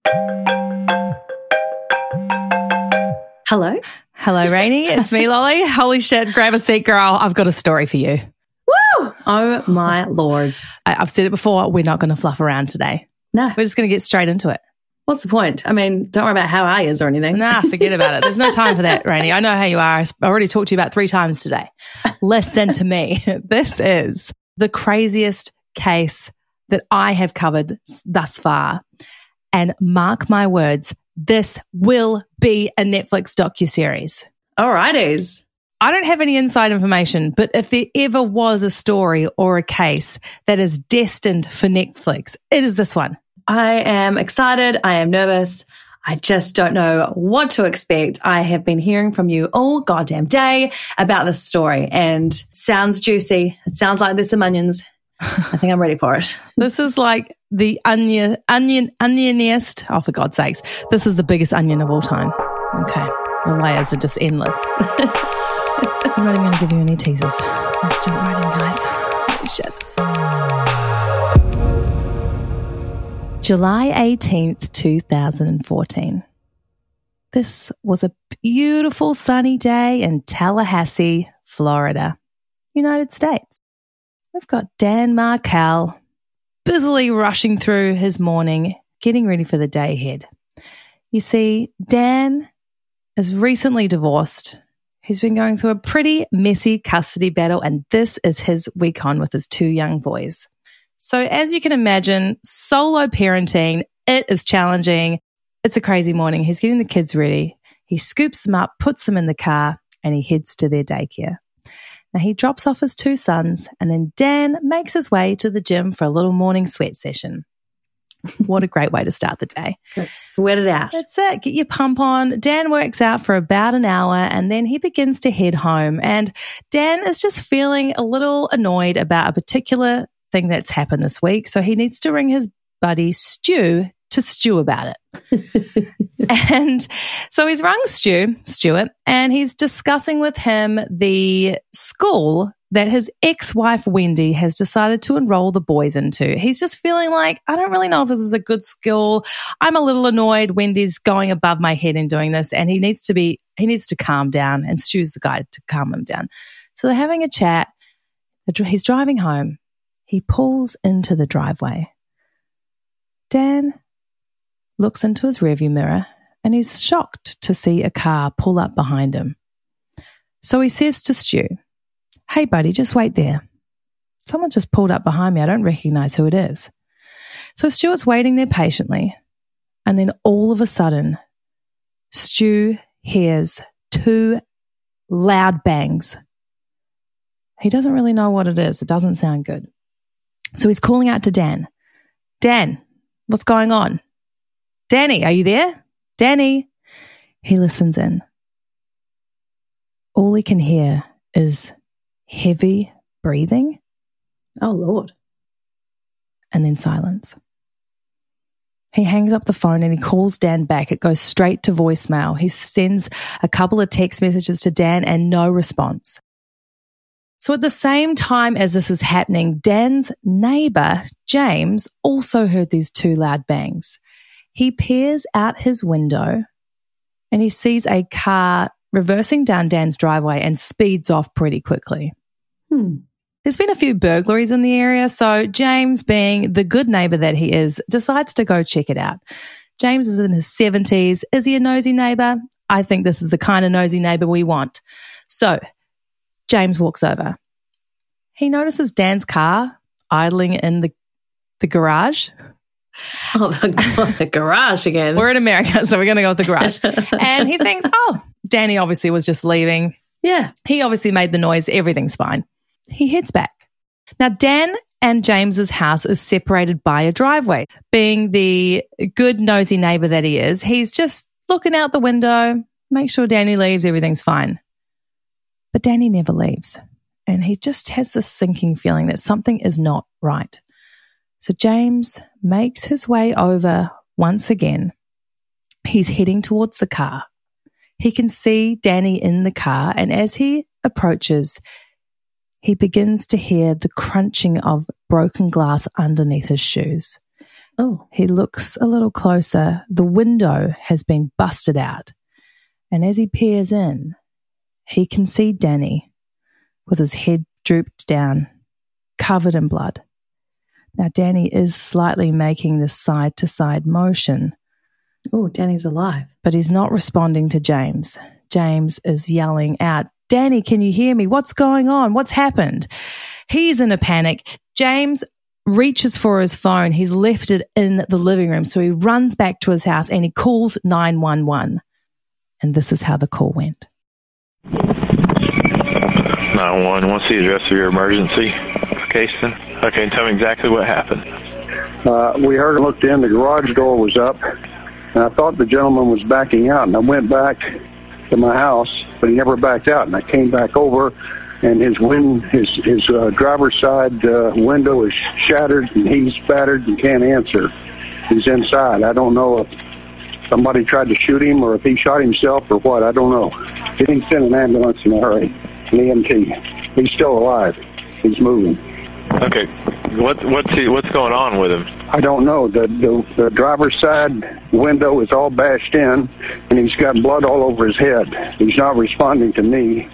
Hello? Hello, Rainey. It's me, Lolly. Holy shit, grab a seat, girl. I've got a story for you. Woo! Oh, my Lord. I've said it before, we're not going to fluff around today. No. We're just going to get straight into it. What's the point? I mean, don't worry about how I is or anything. Nah, forget about it. There's no time for that, Rainey. I know how you are. I already talked to you about 3 times today. Listen to me. This is the craziest case that I have covered thus far. And mark my words, this will be a Netflix docuseries. Alrighties. I don't have any inside information, but if there ever was a story or a case that is destined for Netflix, it is this one. I am excited. I am nervous. I just don't know what to expect. I have been hearing from you all goddamn day about this story and it sounds juicy. It sounds like there's some onions. I think I'm ready for it. This is like the onioniest. Oh, for God's sakes. This is the biggest onion of all time. Okay. The layers are just endless. I'm not even going to give you any teasers. Let's jump right in, guys. Holy shit. July 18th, 2014. This was a beautiful sunny day in Tallahassee, Florida, United States. We've got Dan Markel busily rushing through his morning, getting ready for the day ahead. You see, Dan is recently divorced. He's been going through a pretty messy custody battle, and this is his week on with his 2 young boys. So as you can imagine, solo parenting, it is challenging. It's a crazy morning. He's getting the kids ready. He scoops them up, puts them in the car, and he heads to their daycare. Now he drops off his 2 sons, and then Dan makes his way to the gym for a little morning sweat session. What a great way to start the day. Just sweat it out. That's it. Get your pump on. Dan works out for about an hour and then he begins to head home. And Dan is just feeling a little annoyed about a particular thing that's happened this week. So he needs to ring his buddy Stu to stew about it. And so he's rung Stuart, and he's discussing with him the school that his ex-wife Wendy has decided to enroll the boys into. He's just feeling like, I don't really know if this is a good school. I'm a little annoyed. Wendy's going above my head in doing this, and he needs to calm down, and Stu's the guy to calm him down. So they're having a chat. He's driving home. He pulls into the driveway. Dan looks into his rearview mirror and he's shocked to see a car pull up behind him. So he says to Stu, "Hey buddy, just wait there. Someone just pulled up behind me. I don't recognize who it is." So Stuart's waiting there patiently, and then all of a sudden, Stu hears 2 loud bangs. He doesn't really know what it is. It doesn't sound good. So he's calling out to Dan. "Dan, what's going on? Danny, are you there? Danny." He listens in. All he can hear is heavy breathing. Oh, Lord. And then silence. He hangs up the phone and he calls Dan back. It goes straight to voicemail. He sends a couple of text messages to Dan and no response. So at the same time as this is happening, Dan's neighbor, James, also heard these 2 loud bangs. He peers out his window and he sees a car reversing down Dan's driveway and speeds off pretty quickly. There's been a few burglaries in the area, so James, being the good neighbor that he is, decides to go check it out. James is in his 70s. Is he a nosy neighbor? I think this is the kind of nosy neighbor we want. So James walks over. He notices Dan's car idling in the garage. Oh, the garage again. We're in America, so we're going to go with the garage. And he thinks, Danny obviously was just leaving. Yeah. He obviously made the noise. Everything's fine. He heads back. Now, Dan and James's house is separated by a driveway. Being the good, nosy neighbor that he is, he's just looking out the window, make sure Danny leaves, everything's fine. But Danny never leaves. And he just has this sinking feeling that something is not right. So James makes his way over once again. He's heading towards the car. He can see Danny in the car, and as he approaches, he begins to hear the crunching of broken glass underneath his shoes. Oh. He looks a little closer. The window has been busted out. And as he peers in, he can see Danny with his head drooped down, covered in blood. Now, Danny is slightly making this side-to-side motion. Oh, Danny's alive. But he's not responding to James. James is yelling out, "Danny, can you hear me? What's going on? What's happened?" He's in a panic. James reaches for his phone. He's left it in the living room. So he runs back to his house and he calls 911. And this is how the call went. 911, what's the address of your emergency for Caisson? Okay, tell me exactly what happened. We heard and looked in, the garage door was up, and I thought the gentleman was backing out, and I went back to my house, but he never backed out, and I came back over, and his driver's side window is shattered, and he's battered and can't answer. He's inside. I don't know if somebody tried to shoot him or if he shot himself or what. I don't know. He didn't send an ambulance in a hurry, an EMT. He's still alive. He's moving. Okay, what's going on with him? I don't know. The driver's side window is all bashed in, and he's got blood all over his head. He's not responding to me.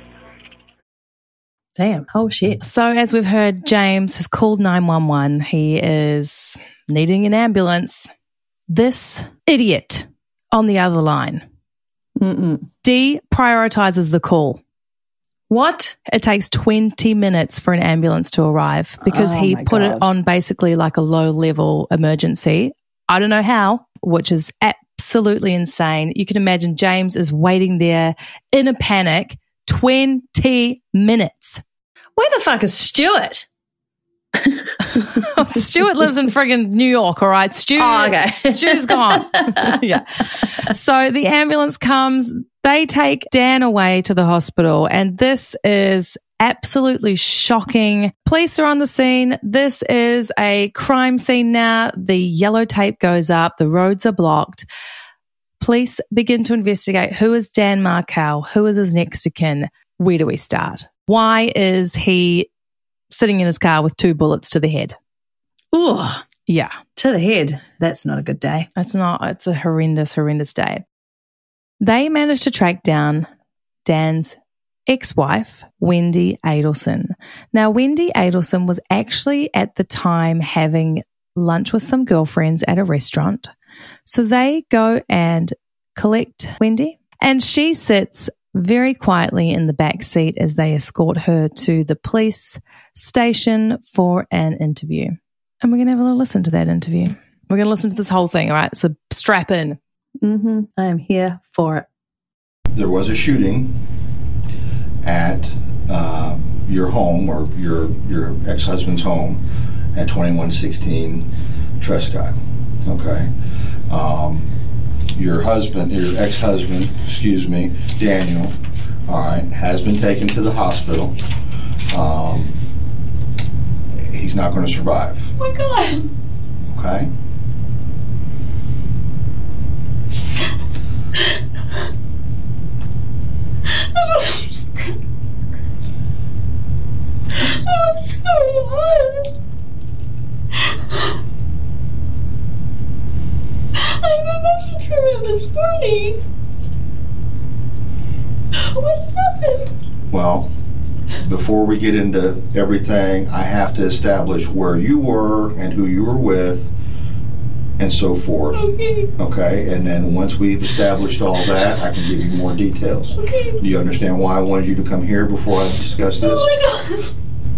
Damn. Oh, shit. So as we've heard, James has called 911. He is needing an ambulance. This idiot on the other line deprioritizes the call. What? It takes 20 minutes for an ambulance to arrive because he put it on basically like a low-level emergency. I don't know how, which is absolutely insane. You can imagine James is waiting there in a panic, 20 minutes. Where the fuck is Stuart? Stuart lives in friggin' New York, all right? Stu's gone. Yeah. So the ambulance comes. They take Dan away to the hospital, and this is absolutely shocking. Police are on the scene. This is a crime scene now. The yellow tape goes up. The roads are blocked. Police begin to investigate who is Dan Markel, who is his next of kin. Where do we start? Why is he sitting in his car with 2 bullets to the head? Ooh. Yeah. To the head. That's not a good day. It's not. It's a horrendous, horrendous day. They managed to track down Dan's ex-wife, Wendy Adelson. Now, Wendy Adelson was actually at the time having lunch with some girlfriends at a restaurant. So they go and collect Wendy, and she sits very quietly in the back seat as they escort her to the police station for an interview. And we're going to have a little listen to that interview. We're going to listen to this whole thing, all right? So strap in. I am here for it. There was a shooting at your home or your ex-husband's home at 2116 Trescott. Okay. Your ex-husband, Daniel, all right, has been taken to the hospital. He's not going to survive. Oh my God. Okay. I'm sorry. I have a message from him this morning. What happened? Well, before we get into everything, I have to establish where you were and who you were with and so forth. Okay. Okay, and then once we've established all that, I can give you more details. Okay. Do you understand why I wanted you to come here before I discuss this? Oh my God.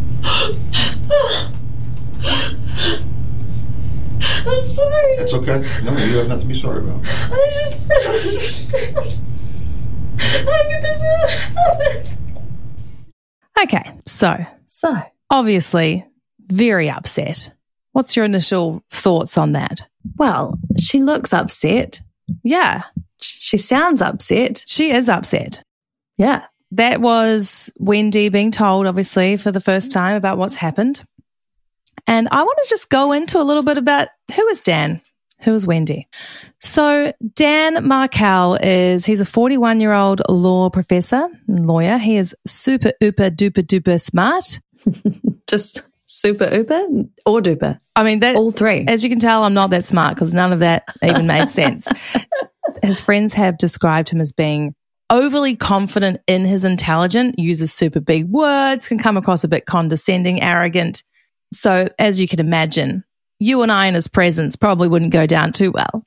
I'm sorry. That's okay. No, you have nothing to be sorry about. I just don't understand. How did this really happen? Okay, so obviously very upset. What's your initial thoughts on that? Well, she looks upset. Yeah. She sounds upset. She is upset. Yeah. That was Wendy being told, obviously, for the first time about what's happened. And I want to just go into a little bit about who is Dan, who is Wendy. So Dan Markel he's a 41-year-old law professor and lawyer. He is super, duper, duper smart. Just Super Uber or duper? I mean, All three. As you can tell, I'm not that smart because none of that even made sense. His friends have described him as being overly confident in his intelligence, uses super big words, can come across a bit condescending, arrogant. So as you can imagine, you and I in his presence probably wouldn't go down too well.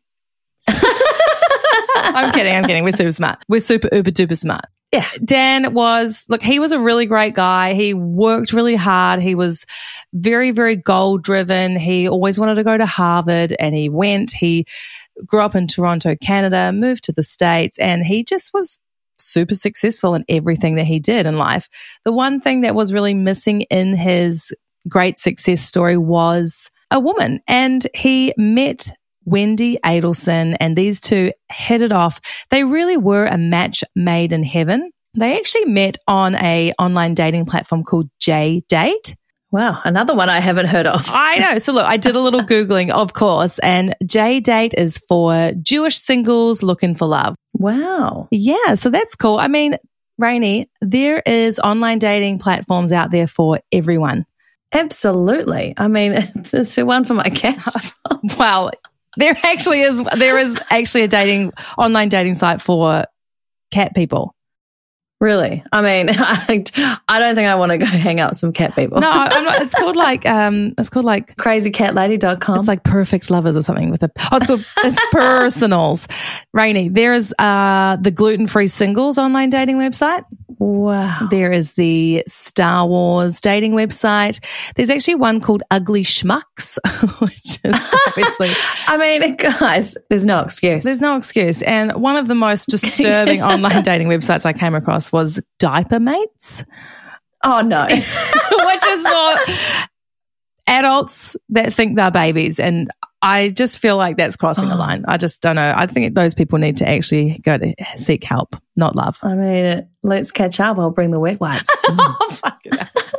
I'm kidding. We're super smart. We're super uber duper smart. Yeah. Dan he was a really great guy. He worked really hard. He was very, very goal driven. He always wanted to go to Harvard and he went. He grew up in Toronto, Canada, moved to the States, and he just was super successful in everything that he did in life. The one thing that was really missing in his great success story was a woman, and he met Wendy Adelson, and these two hit it off. They really were a match made in heaven. They actually met on a online dating platform called JDate. Wow, another one I haven't heard of. I know. So look, I did a little Googling, of course, and JDate is for Jewish singles looking for love. Wow. Yeah, so that's cool. I mean, Rainey, there is online dating platforms out there for everyone. Absolutely. I mean, it's one for my cat. Well, there is actually a online dating site for cat people. Really? I mean, I don't think I want to go hang out with some cat people. No, I'm not. It's called like crazycatlady.com. It's like Perfect Lovers or something it's personals. Rainey, there is the gluten-free singles online dating website. Wow. There is the Star Wars dating website. There's actually one called Ugly Schmucks, which is obviously... I mean, guys, there's no excuse. There's no excuse. And one of the most disturbing online dating websites I came across was Diaper Mates. Oh, no. Which is for adults that think they're babies. And I just feel like that's crossing a line. I just don't know. I think those people need to actually go to seek help, not love. I mean, let's catch up. I'll bring the wet wipes. Oh, fucking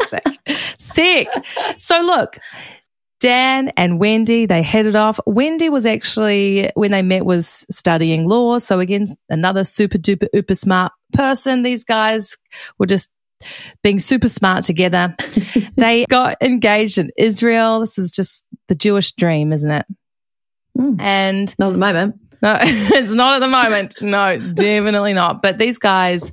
sick. So look, Dan and Wendy, they hit it off. Wendy was actually, when they met, was studying law. So again, another super duper uber smart person. These guys were just being super smart together. They got engaged in Israel. This is just the Jewish dream, isn't it? And not at the moment. No, it's not at the moment. No, definitely not. But these guys,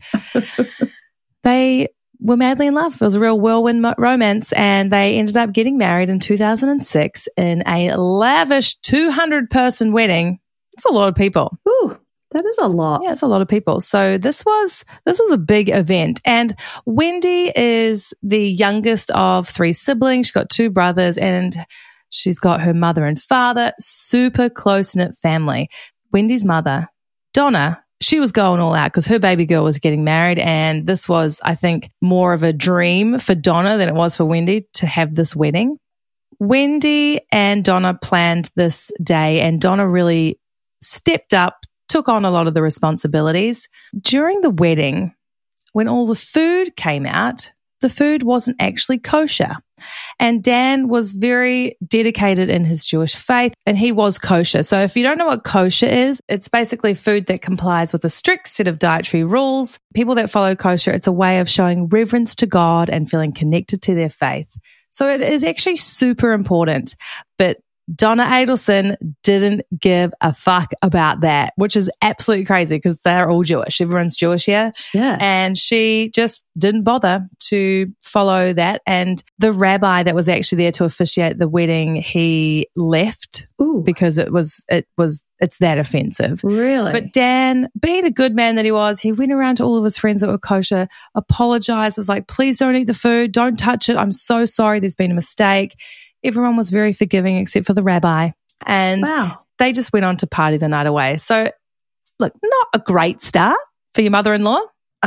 they were madly in love. It was a real whirlwind romance, and they ended up getting married in 2006 in a lavish 200-person wedding. It's a lot of people. Ooh. That is a lot. Yeah, it's a lot of people. So this was a big event. And Wendy is the youngest of 3 siblings. She's got 2 brothers and she's got her mother and father, super close-knit family. Wendy's mother, Donna, she was going all out because her baby girl was getting married, and this was, I think, more of a dream for Donna than it was for Wendy to have this wedding. Wendy and Donna planned this day, and Donna really stepped up, took on a lot of the responsibilities. During the wedding, when all the food came out, the food wasn't actually kosher. And Dan was very dedicated in his Jewish faith, and he was kosher. So if you don't know what kosher is, it's basically food that complies with a strict set of dietary rules. People that follow kosher, it's a way of showing reverence to God and feeling connected to their faith. So it is actually super important. But Donna Adelson didn't give a fuck about that, which is absolutely crazy because they're all Jewish. Everyone's Jewish here. Yeah. And she just didn't bother to follow that. And the rabbi that was actually there to officiate the wedding, he left. Ooh. Because it's that offensive. Really? But Dan, being the good man that he was, he went around to all of his friends that were kosher, apologized, was like, please don't eat the food. Don't touch it. I'm so sorry. There's been a mistake. Everyone was very forgiving except for the rabbi. And they just went on to party the night away. So, look, not a great start for your mother-in-law.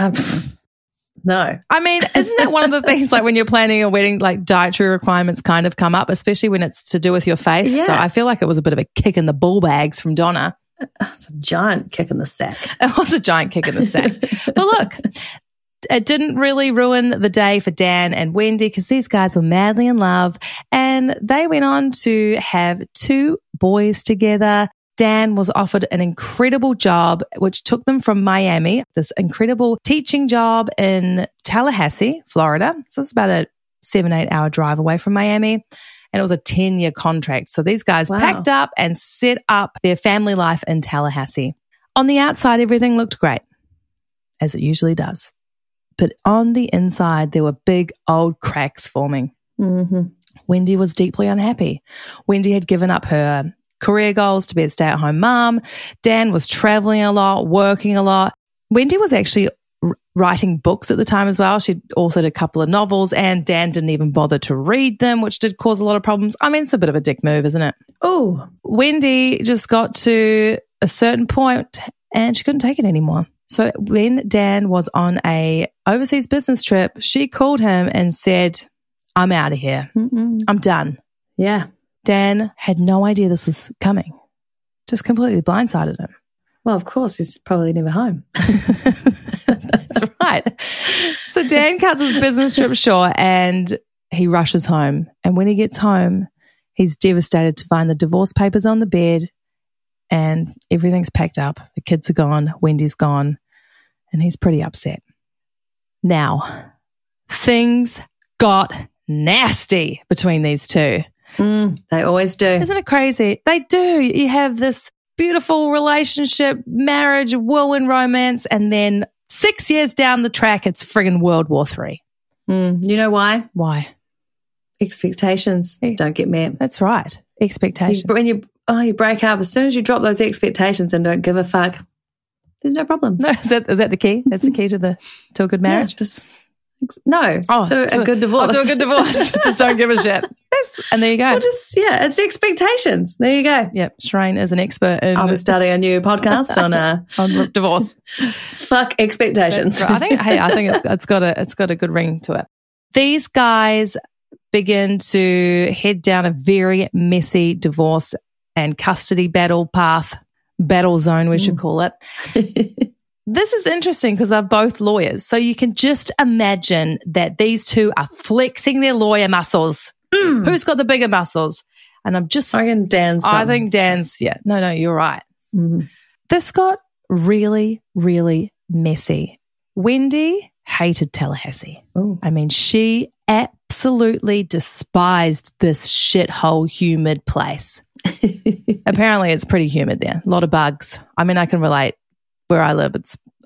No. I mean, isn't that one of the things, like when you're planning a wedding, like dietary requirements kind of come up, especially when it's to do with your faith? Yeah. So I feel like it was a bit of a kick in the ball bags from Donna. It's a giant kick in the sack. It was a giant kick in the sack. But look, it didn't really ruin the day for Dan and Wendy because these guys were madly in love, and they went on to have 2 boys together. Dan was offered an incredible job, which took them from Miami, this incredible teaching job in Tallahassee, Florida. So it's about a 7-8 hour drive away from Miami, and it was a 10-year contract. So these guys packed up and set up their family life in Tallahassee. On the outside, everything looked great, as it usually does. But on the inside, there were big old cracks forming. Mm-hmm. Wendy was deeply unhappy. Wendy had given up her career goals to be a stay-at-home mom. Dan was traveling a lot, working a lot. Wendy was actually writing books at the time as well. She'd authored a couple of novels, and Dan didn't even bother to read them, which did cause a lot of problems. I mean, it's a bit of a dick move, isn't it? Oh, Wendy just got to a certain point and she couldn't take it anymore. So when Dan was on a overseas business trip, she called him and said, I'm out of here. I'm done. Yeah. Dan had no idea this was coming. Just completely blindsided him. Well, of course, he's probably never home. That's right. So Dan cuts his business trip short and he rushes home. And when he gets home, he's devastated to find the divorce papers on the bed and everything's packed up. The kids are gone. Wendy's gone. And he's pretty upset. Now, things got nasty between these two. They always do. Isn't it crazy? They do. You have this beautiful relationship, marriage, whirlwind romance, and then 6 years down the track, it's friggin' World War III. You know why? Why? Expectations don't get met. That's right. Expectations. When you break up, as soon as you drop those expectations and don't give a fuck, there's no problems. No, is that the key? That's the key to a good marriage? Yeah, to a good divorce. To a good divorce. Just don't give a shit. And there you go. Well, it's the expectations. There you go. Yep. Shireen is an expert in... I'll be starting a new podcast on divorce. Fuck expectations. Right. I think it's got a good ring to it. These guys begin to head down a very messy divorce and custody battle zone, we should call it. This is interesting because they're both lawyers. So you can just imagine that these two are flexing their lawyer muscles. Who's got the bigger muscles? And I think Dan's, yeah. No, you're right. This got really, really messy. Wendy hated Tallahassee. I mean, she absolutely despised this shithole humid place. Apparently it's pretty humid there. A lot of bugs. I mean, I can relate. Where I live,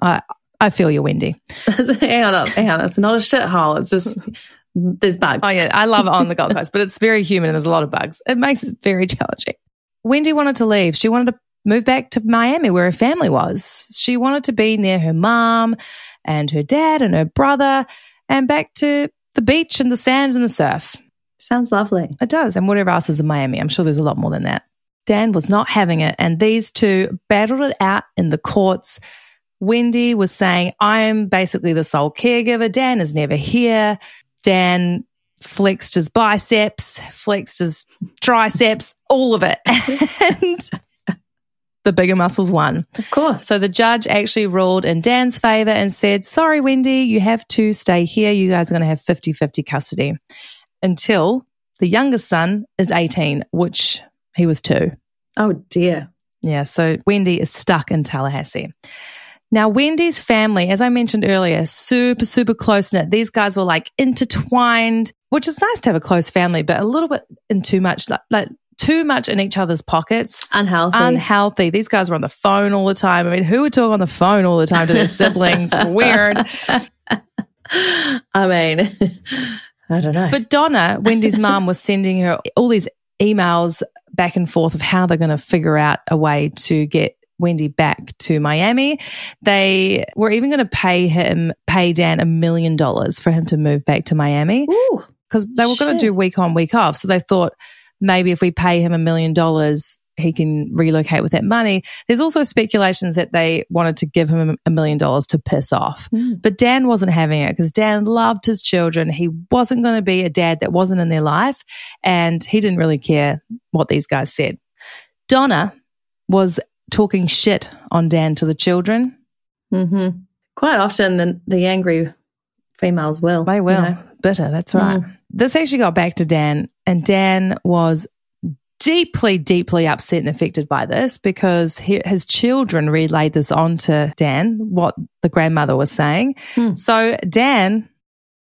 I feel you, Wendy. Hang on. It's not a shithole. It's just there's bugs. Oh yeah, I love it on the Gold Coast, but it's very humid and there's a lot of bugs. It makes it very challenging. Wendy wanted to leave. She wanted to move back to Miami where her family was. She wanted to be near her mom and her dad and her brother and back to the beach and the sand and the surf. Sounds lovely. It does. And whatever else is in Miami. I'm sure there's a lot more than that. Dan was not having it, and these two battled it out in the courts. Wendy was saying, I'm basically the sole caregiver. Dan is never here. Dan flexed his biceps, flexed his triceps, all of it. And the bigger muscles won. Of course. So the judge actually ruled in Dan's favor and said, sorry, Wendy, you have to stay here. You guys are going to have 50-50 custody until the youngest son is 18, which... he was 2. Oh, dear. Yeah, so Wendy is stuck in Tallahassee. Now, Wendy's family, as I mentioned earlier, super, super close-knit. These guys were like intertwined, which is nice to have a close family, but a little bit in too much, like too much in each other's pockets. Unhealthy. These guys were on the phone all the time. I mean, who would talk on the phone all the time to their siblings? Weird. I mean, I don't know. But Donna, Wendy's mom, was sending her all these emails back and forth of how they're going to figure out a way to get Wendy back to Miami. They were even going to pay Dan $1 million for him to move back to Miami because they were going to do week on, week off. So they thought maybe if we pay him $1 million, he can relocate with that money. There's also speculations that they wanted to give him $1 million to piss off. But Dan wasn't having it because Dan loved his children. He wasn't going to be a dad that wasn't in their life, and he didn't really care what these guys said. Donna was talking shit on Dan to the children. Quite often the angry females will. They will. You know? Bitter, that's right. This actually got back to Dan, and Dan was deeply, deeply upset and affected by this because his children relayed this on to Dan, what the grandmother was saying. So Dan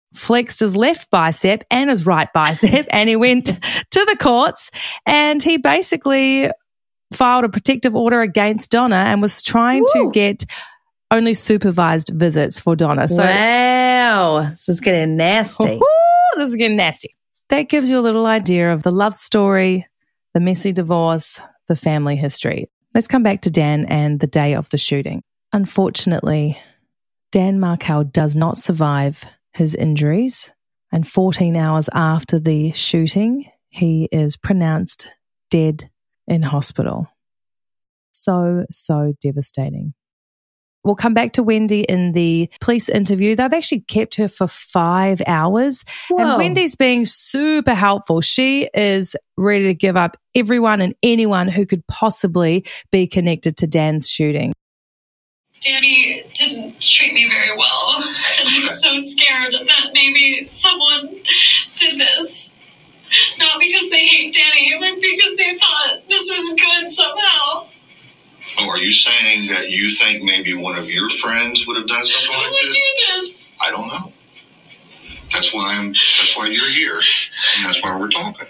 flexed his left bicep and his right bicep, and he went to the courts, and he basically filed a protective order against Donna and was trying to get only supervised visits for Donna. So, wow, this is getting nasty. This is getting nasty. That gives you a little idea of the love story, the messy divorce, the family history. Let's come back to Dan and the day of the shooting. Unfortunately, Dan Markel does not survive his injuries, and 14 hours after the shooting, he is pronounced dead in hospital. So devastating. We'll come back to Wendy in the police interview. They've actually kept her for 5 hours. Whoa. And Wendy's being super helpful. She is ready to give up everyone and anyone who could possibly be connected to Dan's shooting. Danny didn't treat me very well, and I'm so scared that maybe someone did this. Not because they hate Danny, but because they thought this was good somehow. Oh, are you saying that you think maybe one of your friends would have done something like Who would this? do this? I don't know. That's why you're here, and that's why we're talking.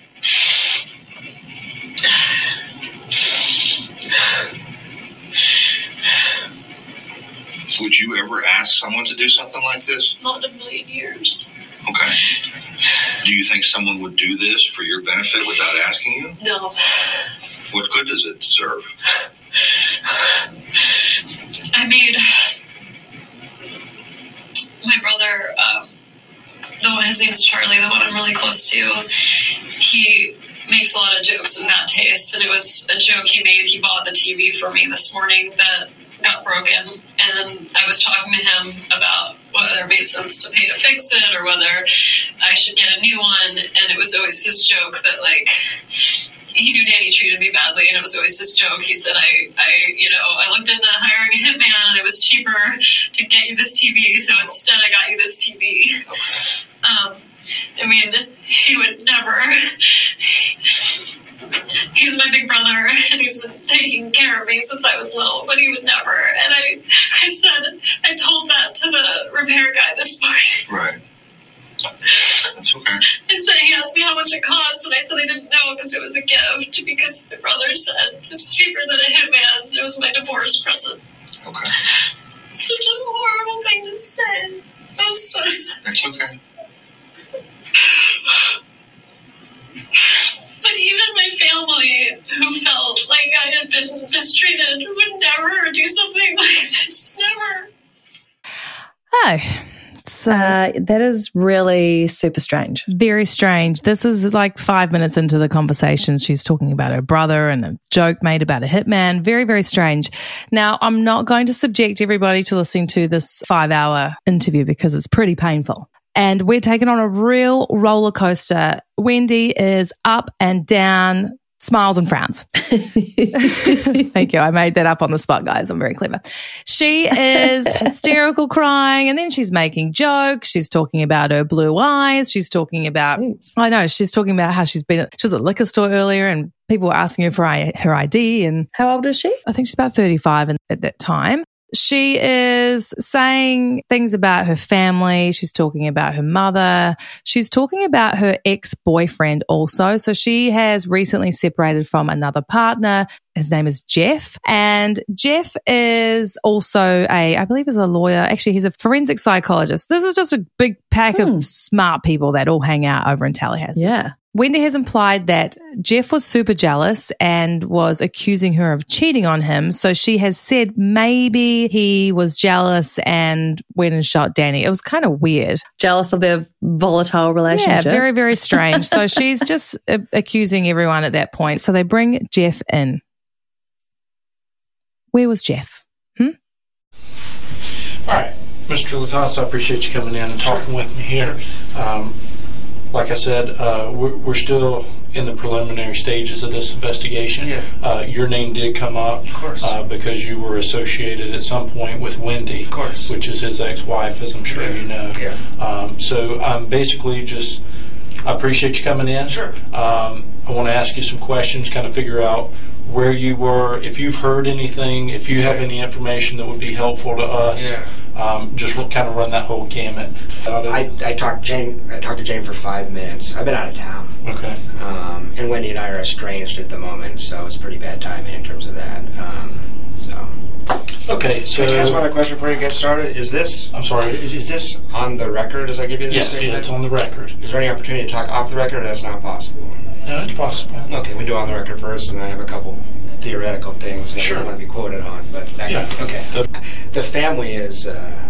Would you ever ask someone to do something like this? Not in a million years. Okay. Do you think someone would do this for your benefit without asking you? No. What good does it serve? I made my brother, the one, his name is Charlie, the one I'm really close to, he makes a lot of jokes in bad taste, and it was a joke he made. He bought the TV for me this morning that got broken, and I was talking to him about whether it made sense to pay to fix it or whether I should get a new one, and it was always his joke that, like, he knew Danny treated me badly, and it was always his joke. He said, I looked into hiring a hitman, and it was cheaper to get you this TV, so instead I got you this TV. He would never. He's my big brother, and he's been taking care of me since I was little, but he would never. And I told that to the repair guy this morning. Right. That's okay. I said, he asked me how much it cost, and I said I didn't know because it was a gift, because my brother said it's cheaper than a hitman. It was my divorce present. Okay. Such a horrible thing to say. I'm so sorry. That's okay. But even my family, who felt like I had been mistreated, would never do something like this. Never. Oh, that is really super strange. very strange. This is like 5 minutes into the conversation. She's talking about her brother and a joke made about a hitman. Very, very strange. Now, I'm not going to subject everybody to listening to this 5-hour interview because it's pretty painful. And we're taken on a real roller coaster. Wendy is up and down, smiles and frowns. Thank you. I made that up on the spot, guys. I'm very clever. She is hysterical crying, and then she's making jokes. She's talking about her blue eyes. She's talking about, she's talking about how she was at a liquor store earlier and people were asking her for her ID. And how old is she? I think she's about 35 at that time. She is saying things about her family. She's talking about her mother. She's talking about her ex-boyfriend also. So she has recently separated from another partner. His name is Jeff. And Jeff is also I believe is a lawyer. Actually, he's a forensic psychologist. This is just a big pack of smart people that all hang out over in Tallahassee. Yeah. Wendy has implied that Jeff was super jealous and was accusing her of cheating on him. So she has said maybe he was jealous and went and shot Danny. It was kind of weird. Jealous of their volatile relationship. Yeah, very, very strange. So she's just accusing everyone at that point. So they bring Jeff in. Where was Jeff? All right. Mr. Latassa, I appreciate you coming in and talking with me here. Like I said, we're still in the preliminary stages of this investigation. Yeah. Your name did come up, of course, because you were associated at some point with Wendy, of course, which is his ex-wife, as I'm sure you know. Yeah. So I'm basically just, I appreciate you coming in. Sure. I want to ask you some questions, kind of figure out where you were, if you've heard anything, if you have any information that would be helpful to us. Yeah. just kind of run that whole gamut. I talked to Jane for 5 minutes. I've been out of town. Okay. And Wendy and I are estranged at the moment, so it's pretty bad timing in terms of that. Okay, so... Can I ask another question before you get started? Is this... I'm sorry. Is this on the record as I give you this Yes, statement? it's on the record. Is there any opportunity to talk off the record, or that's not possible? No, it's possible. Okay, we do on the record first, and then I have a couple theoretical things that I want to be quoted on. But okay. The family is...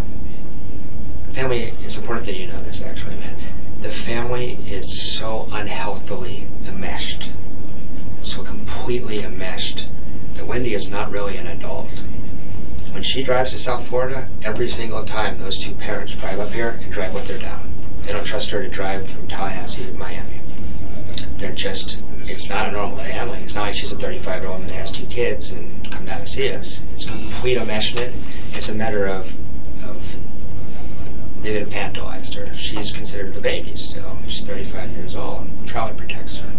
it's important that you know this, actually, man. The family is so unhealthily enmeshed, so completely enmeshed, that Wendy is not really an adult. When she drives to South Florida, every single time those two parents drive up here and drive with her down. They don't trust her to drive from Tallahassee to Miami. They're just, it's not a normal family. It's not like she's a 35-year-old woman that has 2 kids and come down to see us. It's complete enmeshment. It's a matter of they didn't infantilize her. She's considered the baby still. She's 35 years old. Charlie protects her.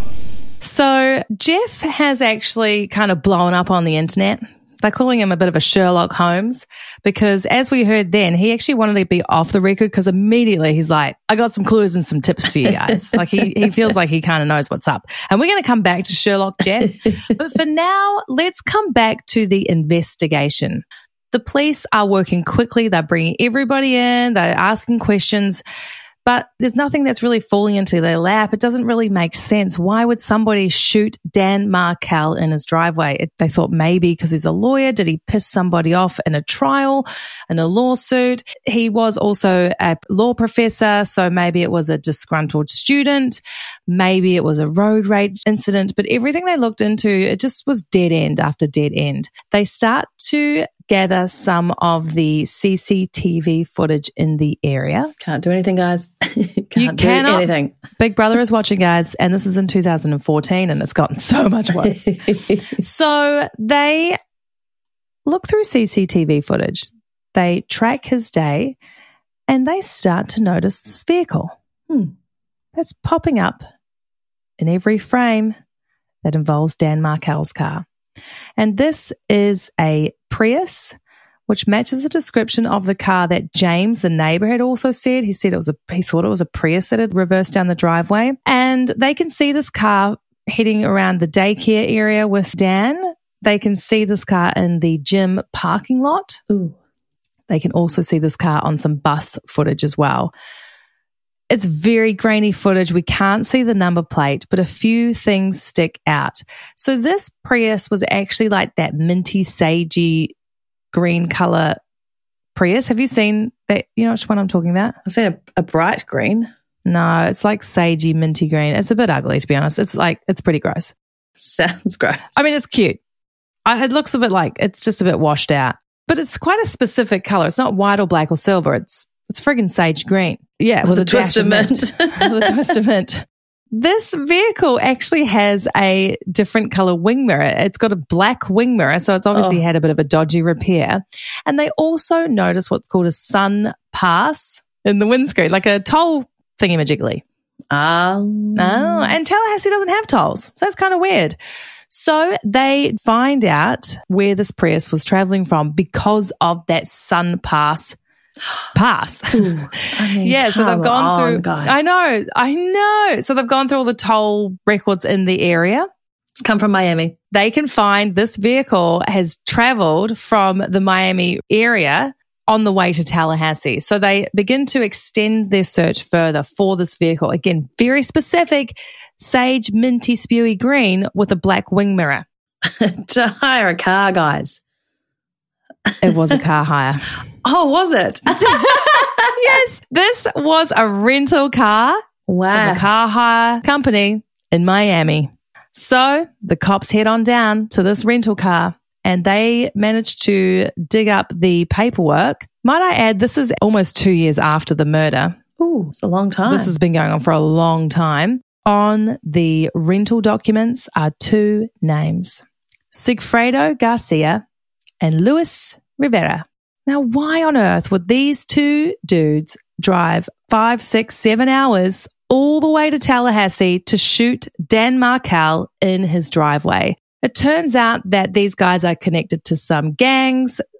So Jeff has actually kind of blown up on the internet. They're calling him a bit of a Sherlock Holmes because, as we heard then, he actually wanted to be off the record because immediately he's like, I got some clues and some tips for you guys. Like he feels like he kind of knows what's up. And we're going to come back to Sherlock Jeff. But for now, let's come back to the investigation. The police are working quickly. They're bringing everybody in. They're asking questions. But there's nothing that's really falling into their lap. It doesn't really make sense. Why would somebody shoot Dan Markel in his driveway? They thought maybe because he's a lawyer. Did he piss somebody off in a trial, in a lawsuit? He was also a law professor, so maybe it was a disgruntled student. Maybe it was a road rage incident. But everything they looked into, it just was dead end after dead end. They start to gather some of the CCTV footage in the area. Can't do anything, guys. You cannot. Anything. Big Brother is watching, guys, and this is in 2014, and it's gotten so much worse. So they look through CCTV footage. They track his day, and they start to notice this vehicle that's popping up in every frame that involves Dan Markel's car. And this is a Prius, which matches the description of the car that James, the neighbor, had also said. He said he thought it was a Prius that had reversed down the driveway. And they can see this car heading around the daycare area with Dan. They can see this car in the gym parking lot. Ooh. They can also see this car on some bus footage as well. It's very grainy footage. We can't see the number plate, but a few things stick out. So this Prius was actually like that minty, sagey, green color Prius. Have you seen that? You know which one I'm talking about? I've seen a bright green. No, it's like sagey, minty green. It's a bit ugly, to be honest. It's pretty gross. Sounds gross. I mean, it's cute. It looks a bit like it's just a bit washed out, but it's quite a specific color. It's not white or black or silver. It's friggin' sage green. Yeah, with a twist of mint. With a twist of mint. This vehicle actually has a different color wing mirror. It's got a black wing mirror, so it's obviously had a bit of a dodgy repair. And they also notice what's called a sun pass in the windscreen, like a toll thingy-majiggly. and Tallahassee doesn't have tolls, so that's kind of weird. So they find out where this Prius was traveling from because of that sun pass. Ooh, I mean, yeah, so they've gone through. Guys. I know. So they've gone through all the toll records in the area. It's come from Miami. They can find this vehicle has traveled from the Miami area on the way to Tallahassee. So they begin to extend their search further for this vehicle. Again, very specific, sage, minty, spewy green with a black wing mirror. To hire a car, guys. It was a car hire. Oh, was it? Yes. This was a rental car from a car hire company in Miami. So the cops head on down to this rental car and they managed to dig up the paperwork. Might I add, this is almost 2 years after the murder. Ooh, it's a long time. This has been going on for a long time. On the rental documents are two names, Sigfredo Garcia and Luis Rivera. Now, why on earth would these two dudes drive 5, 6, 7 hours all the way to Tallahassee to shoot Dan Markel in his driveway? It turns out that these guys are connected to some gangs.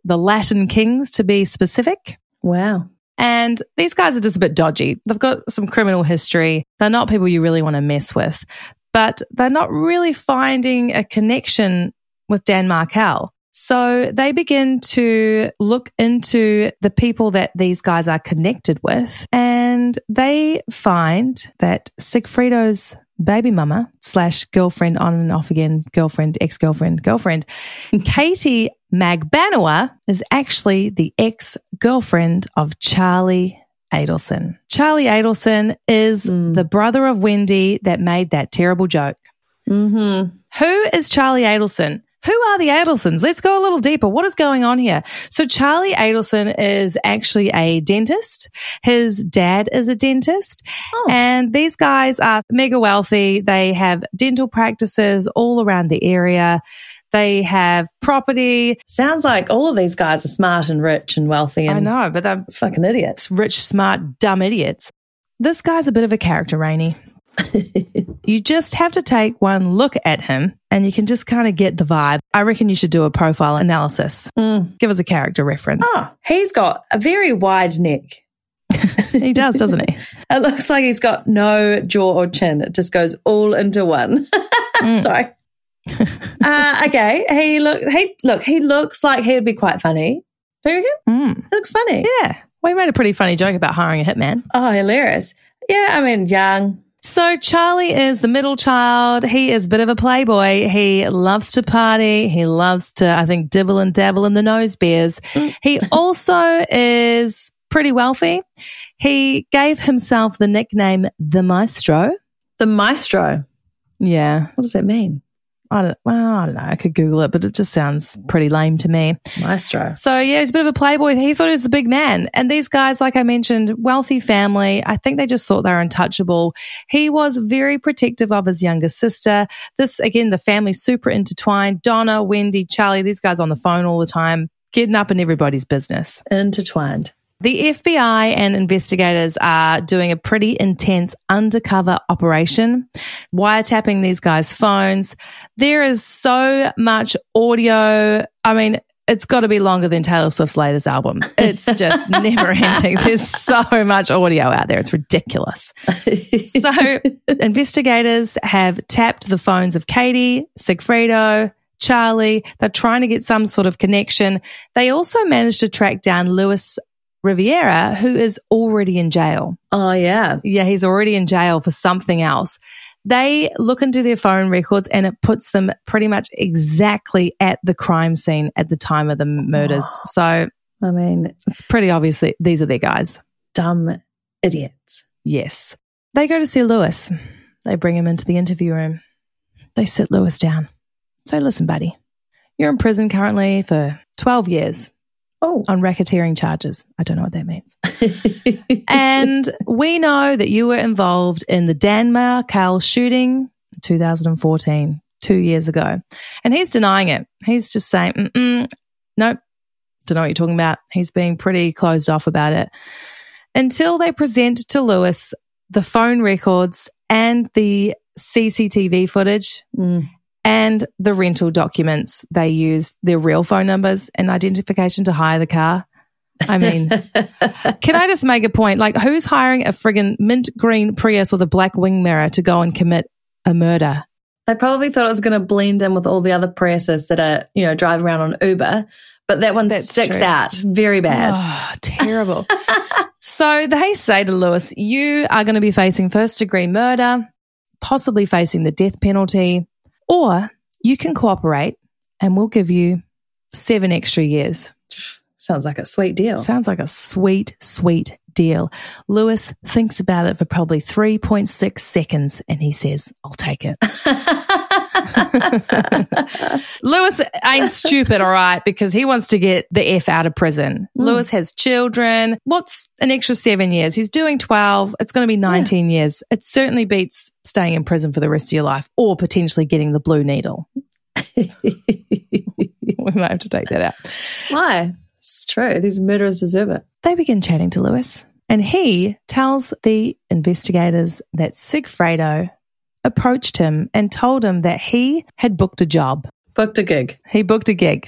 the Latin Kings to be specific. Wow. And these guys are just a bit dodgy. They've got some criminal history. They're not people you really want to mess with, but they're not really finding a connection with Dan Markel. So they begin to look into the people that these guys are connected with, and they find that Sigfredo's baby mama / girlfriend, on and off again, girlfriend, ex-girlfriend, Katie Magbanua is actually the ex-girlfriend of Charlie Adelson. Charlie Adelson is the brother of Wendy that made that terrible joke. Mm-hmm. Who is Charlie Adelson? Who are the Adelsons? Let's go a little deeper. What is going on here? So Charlie Adelson is actually a dentist. His dad is a dentist. And these guys are mega wealthy. They have dental practices all around the area. They have property. Sounds like all of these guys are smart and rich and wealthy. And I know, but they're fucking idiots. Rich, smart, dumb idiots. This guy's a bit of a character, Rainey. You just have to take one look at him and you can just kind of get the vibe. I reckon you should do a profile analysis. Give us a character reference. Oh, he's got a very wide neck. He does, doesn't he? It looks like he's got no jaw or chin. It just goes all into one. Sorry. Okay. He looks like he would be quite funny. Do you reckon? He looks funny. Yeah. Well, he made a pretty funny joke about hiring a hitman. Oh, hilarious. Yeah, I mean, young. So Charlie is the middle child. He is a bit of a playboy. He loves to party. He loves to, I think, dibble and dabble in the nose beers. He also is pretty wealthy. He gave himself the nickname The Maestro. The Maestro? Yeah. What does that mean? I don't know. I could Google it, but it just sounds pretty lame to me. Maestro. So, yeah, he's a bit of a playboy. He thought he was the big man. And these guys, like I mentioned, wealthy family, I think they just thought they were untouchable. He was very protective of his younger sister. This, again, the family's super intertwined. Donna, Wendy, Charlie, these guys on the phone all the time, getting up in everybody's business. Intertwined. The FBI and investigators are doing a pretty intense undercover operation, wiretapping these guys' phones. There is so much audio. I mean, it's got to be longer than Taylor Swift's latest album. It's just never ending. There's so much audio out there. It's ridiculous. So investigators have tapped the phones of Katie, Sigfredo, Charlie. They're trying to get some sort of connection. They also managed to track down Luis Riviera, who is already in jail. Oh, yeah. Yeah, he's already in jail for something else. They look into their phone records and it puts them pretty much exactly at the crime scene at the time of the murders. So, I mean, it's pretty obvious these are their guys. Dumb idiots. Yes. They go to see Luis. They bring him into the interview room. They sit Luis down. Say, listen, buddy, you're in prison currently for 12 years. Oh. On racketeering charges. I don't know what that means. And we know that you were involved in the Dan Markel shooting in 2014, 2 years ago. And he's denying it. He's just saying, nope, don't know what you're talking about. He's being pretty closed off about it. Until they present to Luis the phone records and the CCTV footage and the rental documents. They used their real phone numbers and identification to hire the car. I mean, can I just make a point? Like, who's hiring a friggin' mint green Prius with a black wing mirror to go and commit a murder? They probably thought it was going to blend in with all the other Priuses that are, driving around on Uber, but that one sticks out very bad. Oh, terrible. So they say to Luis, you are going to be facing first-degree murder, possibly facing the death penalty, or you can cooperate and we'll give you 7 extra years. Sounds like a sweet deal. Sounds like a sweet, sweet deal. Luis thinks about it for probably 3.6 seconds and he says, I'll take it. Luis ain't stupid, all right, because he wants to get the F out of prison. Luis has children. What's an extra 7 years? He's doing 12. It's going to be 19 years. It certainly beats staying in prison for the rest of your life or potentially getting the blue needle. We might have to take that out. Why? It's true. These murderers deserve it. They begin chatting to Luis and he tells the investigators that Sigfredo approached him and told him that he had booked a job. Booked a gig. He booked a gig.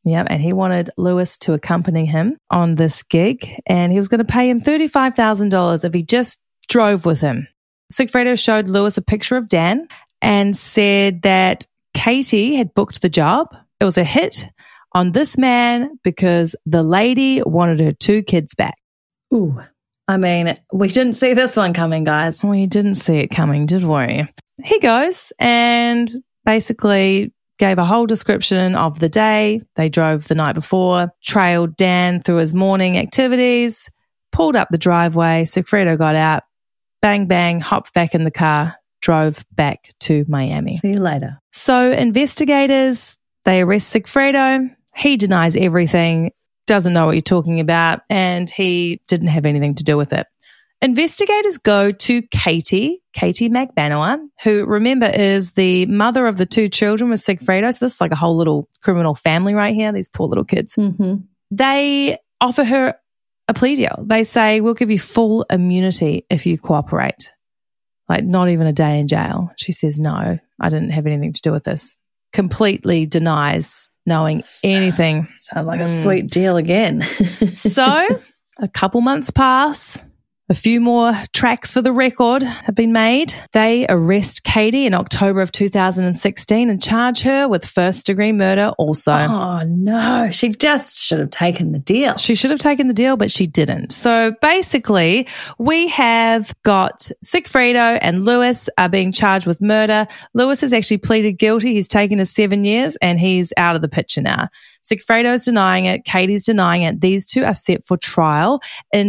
Yep, and he wanted Lewis to accompany him on this gig, and he was going to pay him $35,000 if he just drove with him. Sigfredo showed Lewis a picture of Dan and said that Katie had booked the job. It was a hit on this man because the lady wanted her 2 kids back. Ooh, I mean, we didn't see this one coming, guys. We didn't see it coming, did we? He goes and basically gave a whole description of the day. They drove the night before, trailed Dan through his morning activities, pulled up the driveway. Sigfredo got out, bang, bang, hopped back in the car, drove back to Miami. See you later. So investigators, they arrest Sigfredo. He denies everything, doesn't know what you're talking about, and he didn't have anything to do with it. Investigators go to Katie McBanoa, who, remember, is the mother of the 2 children with Sigfredo. So this is like a whole little criminal family right here, these poor little kids. Mm-hmm. They offer her a plea deal. They say, we'll give you full immunity if you cooperate. Like, not even a day in jail. She says, no, I didn't have anything to do with this. Completely denies knowing anything. Sounds like a sweet deal again. So a couple months pass. A few more tracks for the record have been made. They arrest Katie in October of 2016 and charge her with first-degree murder also. Oh, no. She just should have taken the deal. She should have taken the deal, but she didn't. So basically, we have got Sigfredo and Lewis are being charged with murder. Lewis has actually pleaded guilty. He's taken his 7 years and he's out of the picture now. Sigfredo's denying it. Katie's denying it. These 2 are set for trial in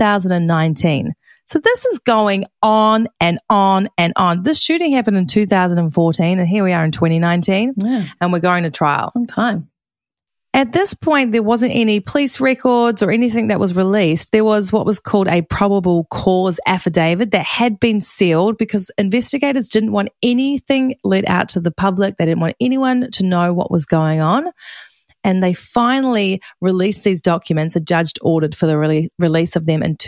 2019. So this is going on and on and on. This shooting happened in 2014 and here we are in 2019 and we're going to trial. Long time. At this point, there wasn't any police records or anything that was released. There was what was called a probable cause affidavit that had been sealed because investigators didn't want anything let out to the public. They didn't want anyone to know what was going on. And they finally released these documents. A judge ordered for the release of them in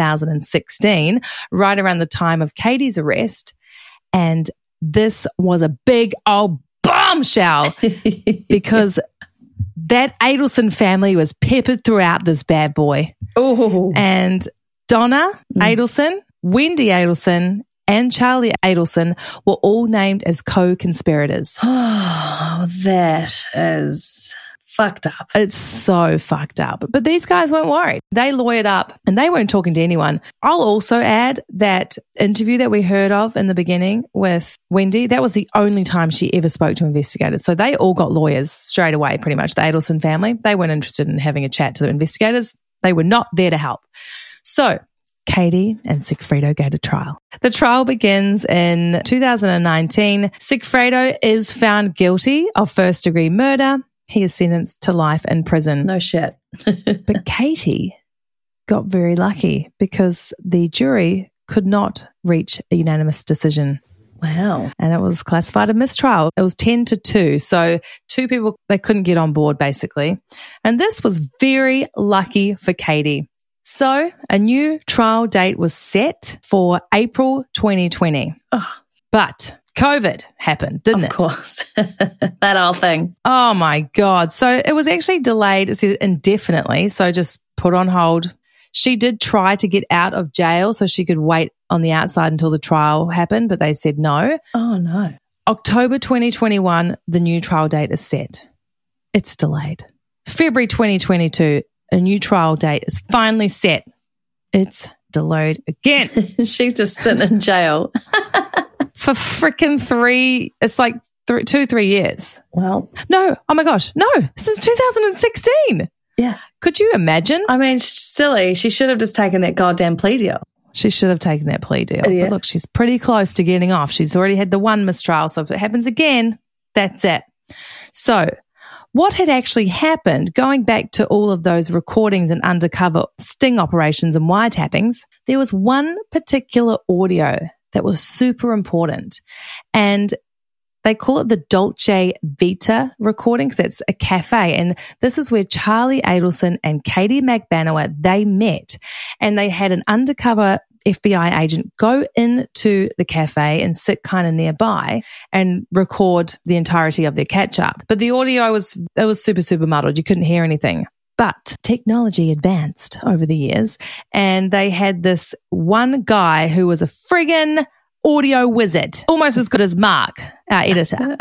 2016, right around the time of Katie's arrest. And this was a big old bombshell because that Adelson family was peppered throughout this bad boy. Oh. And Donna Adelson, Wendy Adelson, and Charlie Adelson were all named as co-conspirators. Oh, that is fucked up. It's so fucked up. But these guys weren't worried. They lawyered up and they weren't talking to anyone. I'll also add that interview that we heard of in the beginning with Wendy, that was the only time she ever spoke to investigators. So they all got lawyers straight away, pretty much, the Adelson family. They weren't interested in having a chat to the investigators. They were not there to help. So Katie and Sigfredo go to trial. The trial begins in 2019. Sigfredo is found guilty of first-degree murder. He is sentenced to life in prison. No shit. But Katie got very lucky because the jury could not reach a unanimous decision. Wow. And it was classified a mistrial. It was 10-2. So 2 people, they couldn't get on board basically. And this was very lucky for Katie. So a new trial date was set for April 2020. Oh. But COVID happened, didn't it? Of course. That whole thing. Oh my God. So it was actually delayed indefinitely. So just put on hold. She did try to get out of jail so she could wait on the outside until the trial happened, but they said no. Oh no. October 2021, the new trial date is set. It's delayed. February 2022, a new trial date is finally set. It's delayed again. She's just sitting in jail. For freaking 3 years. Well. No. Oh my gosh. No. Since 2016. Yeah. Could you imagine? I mean, silly. She should have just taken that goddamn plea deal. She should have taken that plea deal. Yeah. But look, she's pretty close to getting off. She's already had the 1 mistrial. So if it happens again, that's it. So what had actually happened, going back to all of those recordings and undercover sting operations and wiretappings, there was one particular audio that was super important. And They call it the Dolce Vita recording because it's a cafe. And this is where Charlie Adelson and Katie Magbanua, they met. And they had an undercover FBI agent go into the cafe and sit kind of nearby and record the entirety of their catch-up. But the audio was super, super muddled. You couldn't hear anything. But technology advanced over the years, and they had this one guy who was a friggin' audio wizard, almost as good as Mark, our editor.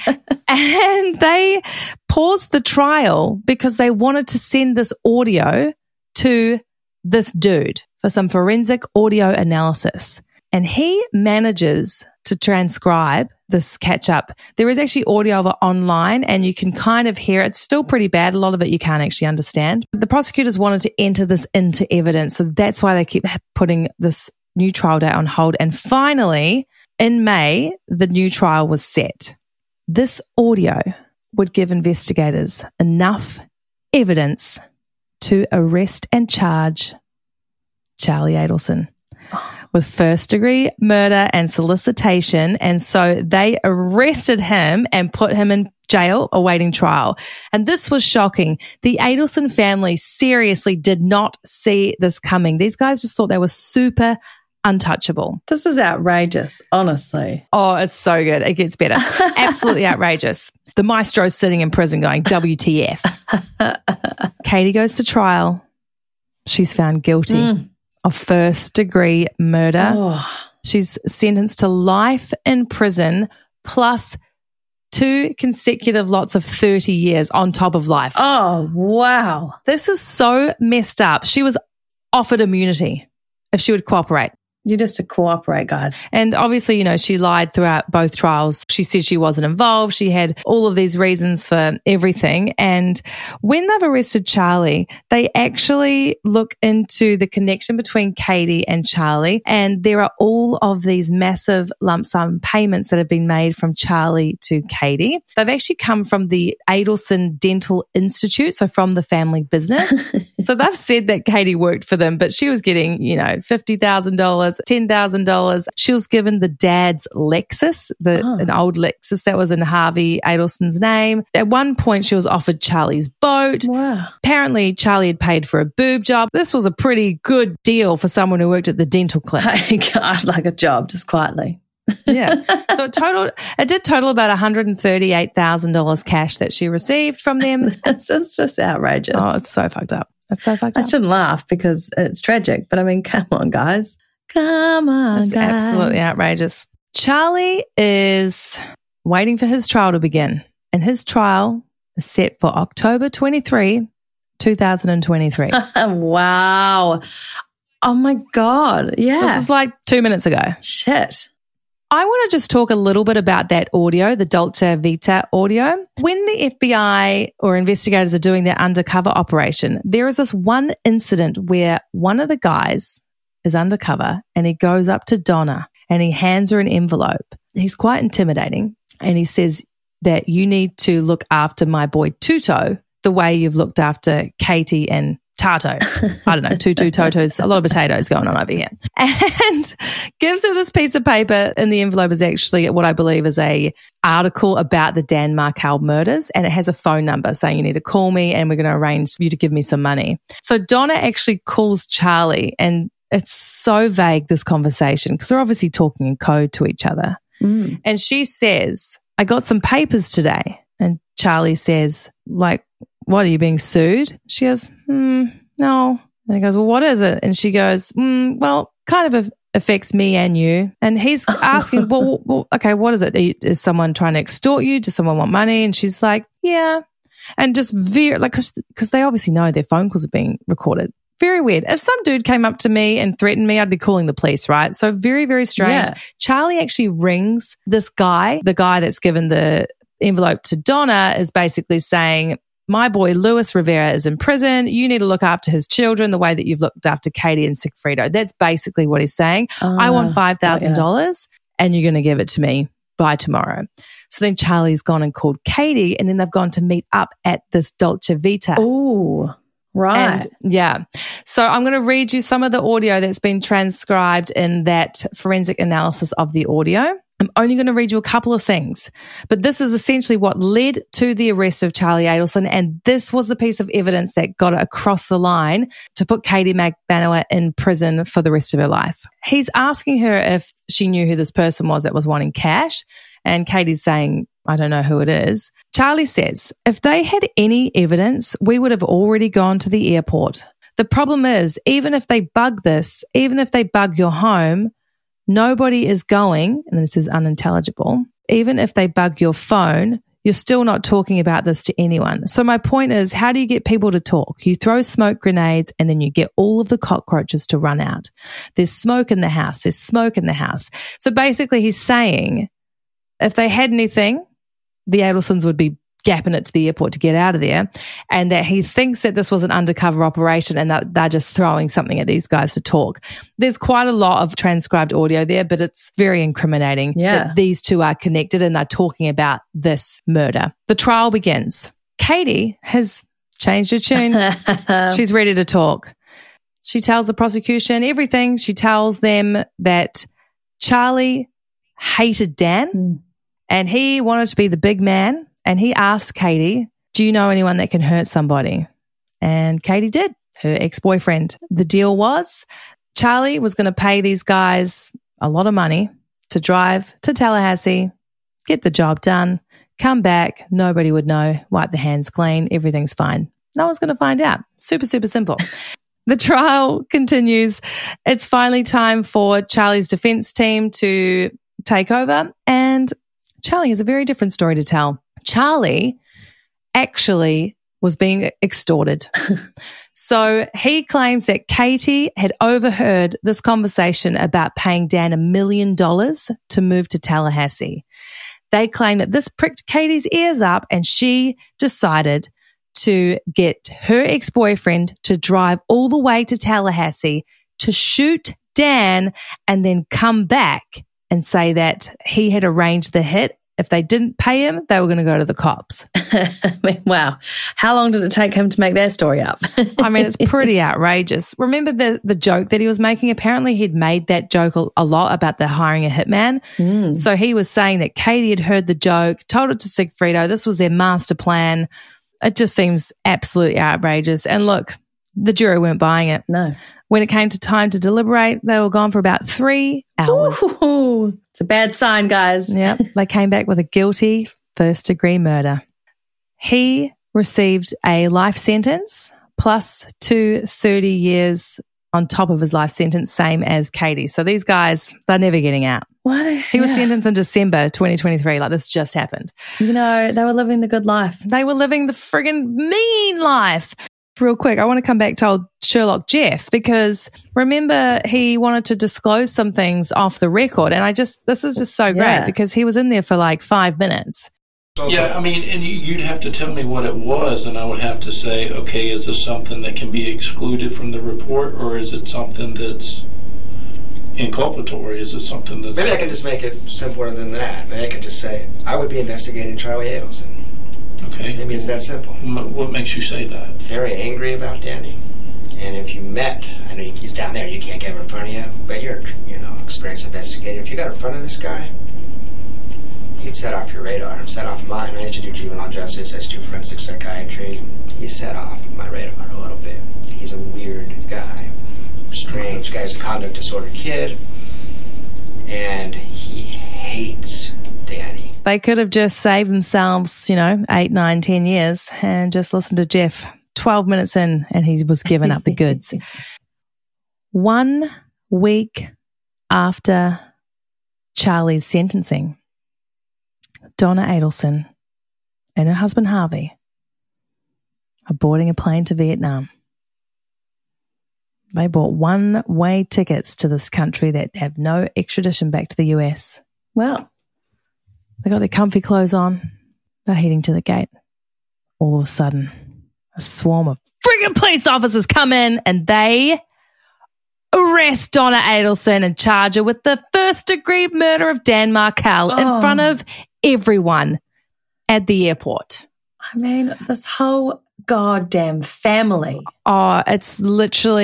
And they paused the trial because they wanted to send this audio to this dude for some forensic audio analysis. And he manages to transcribe this catch-up. There is actually audio of it online, and you can kind of hear it. It's still pretty bad. A lot of it you can't actually understand. The prosecutors wanted to enter this into evidence, so that's why they keep putting this new trial date on hold. And finally, in May, the new trial was set. This audio would give investigators enough evidence to arrest and charge Charlie Adelson with first-degree murder and solicitation. And so they arrested him and put him in jail awaiting trial. And this was shocking. The Adelson family seriously did not see this coming. These guys just thought they were super untouchable. This is outrageous, honestly. Oh, it's so good. It gets better. Absolutely outrageous. The maestro's sitting in prison going, WTF. Katie goes to trial. She's found guilty of first-degree murder. Oh. She's sentenced to life in prison plus 2 consecutive lots of 30 years on top of life. Oh, wow. This is so messed up. She was offered immunity if she would cooperate. You just to cooperate, guys. And obviously, you know, she lied throughout both trials. She said she wasn't involved. She had all of these reasons for everything. And when they've arrested Charlie, they actually look into the connection between Katie and Charlie. And there are all of these massive lump sum payments that have been made from Charlie to Katie. They've actually come from the Adelson Dental Institute, so from the family business. So they've said that Katie worked for them, but she was getting, you know, $50,000, $10,000. She was given the dad's Lexus, an old Lexus that was in Harvey Adelson's name. At one point, she was offered Charlie's boat. Wow. Apparently, Charlie had paid for a boob job. This was a pretty good deal for someone who worked at the dental clinic. I'd like a job, just quietly. Yeah. So it did total about $138,000 cash that she received from them. It's just outrageous. Oh, it's so fucked up. It's so fucked up. I shouldn't laugh because it's tragic, but I mean, come on, guys. Come on, it's guys. Absolutely outrageous. Charlie is waiting for his trial to begin, and his trial is set for October 23, 2023. Wow. Oh my God. Yeah. This is like 2 minutes ago. Shit. I want to just talk a little bit about that audio, the Dolce Vita audio. When the FBI or investigators are doing their undercover operation, there is this one incident where one of the guys is undercover and he goes up to Donna and he hands her an envelope. He's quite intimidating and he says that you need to look after my boy Tuto the way you've looked after Katie and Tato. I don't know, Tutu, Totos, a lot of potatoes going on over here. And gives her this piece of paper, and the envelope is actually what I believe is a article about the Dan Markel murders, and it has a phone number saying you need to call me and we're going to arrange for you to give me some money. So Donna actually calls Charlie, and it's so vague, this conversation, because they're obviously talking in code to each other. And she says, I got some papers today. And Charlie says, like, what, are you being sued? She goes, no. And he goes, well, what is it? And she goes, well, kind of affects me and you. And he's asking, well, okay, what is it? Is someone trying to extort you? Does someone want money? And she's like, yeah. And just because they obviously know their phone calls are being recorded. Very weird. If some dude came up to me and threatened me, I'd be calling the police, right? So very, very strange. Yeah. Charlie actually rings this guy. The guy that's given the envelope to Donna is basically saying, my boy Luis Rivera is in prison. You need to look after his children the way that you've looked after Katie and Sigfredo. That's basically what he's saying. I want $5,000 and you're going to give it to me by tomorrow. So then Charlie's gone and called Katie, and then they've gone to meet up at this Dolce Vita. Oh, right. And, yeah. So I'm going to read you some of the audio that's been transcribed in that forensic analysis of the audio. I'm only going to read you a couple of things, but this is essentially what led to the arrest of Charlie Adelson, and this was the piece of evidence that got it across the line to put Katie McBanower in prison for the rest of her life. He's asking her if she knew who this person was that was wanting cash, and Katie's saying, I don't know who it is. Charlie says, if they had any evidence, we would have already gone to the airport. The problem is, even if they bug your home, nobody is going, and this is unintelligible, even if they bug your phone, you're still not talking about this to anyone. So my point is, how do you get people to talk? You throw smoke grenades and then you get all of the cockroaches to run out. There's smoke in the house. There's smoke in the house. So basically he's saying if they had anything, the Adelsons would be gapping it to the airport to get out of there, and that he thinks that this was an undercover operation and that they're just throwing something at these guys to talk. There's quite a lot of transcribed audio there, but it's very incriminating that these two are connected and they're talking about this murder. The trial begins. Katie has changed her tune. She's ready to talk. She tells the prosecution everything. She tells them that Charlie hated Dan and he wanted to be the big man. And he asked Katie, do you know anyone that can hurt somebody? And Katie did, her ex-boyfriend. The deal was Charlie was going to pay these guys a lot of money to drive to Tallahassee, get the job done, come back, nobody would know, wipe the hands clean, everything's fine. No one's going to find out. Super, super simple. The trial continues. It's finally time for Charlie's defense team to take over, and Charlie has a very different story to tell. Charlie actually was being extorted. So he claims that Katie had overheard this conversation about paying Dan $1 million to move to Tallahassee. They claim that this pricked Katie's ears up and she decided to get her ex-boyfriend to drive all the way to Tallahassee to shoot Dan and then come back and say that he had arranged the hit. If they didn't pay him, they were going to go to the cops. I mean, wow. How long did it take him to make that story up? I mean, it's pretty outrageous. Remember the joke that he was making? Apparently he'd made that joke a lot about the hiring a hitman. So he was saying that Katie had heard the joke, told it to Sigfredo. This was their master plan. It just seems absolutely outrageous. And look, the jury weren't buying it. No. When it came to time to deliberate, they were gone for about 3 hours. Ooh, it's a bad sign, guys. Yep. They came back with a guilty first-degree murder. He received a life sentence plus 30 years on top of his life sentence, same as Katie. So these guys, they're never getting out. What? He was sentenced in December 2023. Like, this just happened. You know, they were living the good life. They were living the friggin' mean life. Real quick, I want to come back to old Sherlock Jeff, because remember he wanted to disclose some things off the record, and this is just so great because he was in there for like 5 minutes. Yeah, I mean, and you'd have to tell me what it was, and I would have to say, okay, is this something that can be excluded from the report, or is it something that's inculpatory? Is it something that... Maybe I can just make it simpler than that. Maybe I could just say, I would be investigating Charlie Adelson. Okay. Maybe it's that simple. What makes you say that? Very angry about Danny. And if you met, I know he's down there, you can't get him in front of you, but you're, experienced investigator. If you got in front of this guy, he'd set off your radar, set off mine. I used to do juvenile justice, I used to do forensic psychiatry. He set off my radar a little bit. He's a weird guy, strange guy. He's a conduct disorder kid, and he hates Danny. They could have just saved themselves, 8, 9, 10 years and just listened to Jeff 12 minutes in and he was giving up the goods. 1 week after Charlie's sentencing, Donna Adelson and her husband Harvey are boarding a plane to Vietnam. They bought one-way tickets to this country that have no extradition back to the US. Wow. They got their comfy clothes on. They're heading to the gate. All of a sudden, a swarm of friggin' police officers come in and they arrest Donna Adelson and charge her with the first-degree murder of Dan Markel in front of everyone at the airport. I mean, this whole goddamn family. Oh, it's literally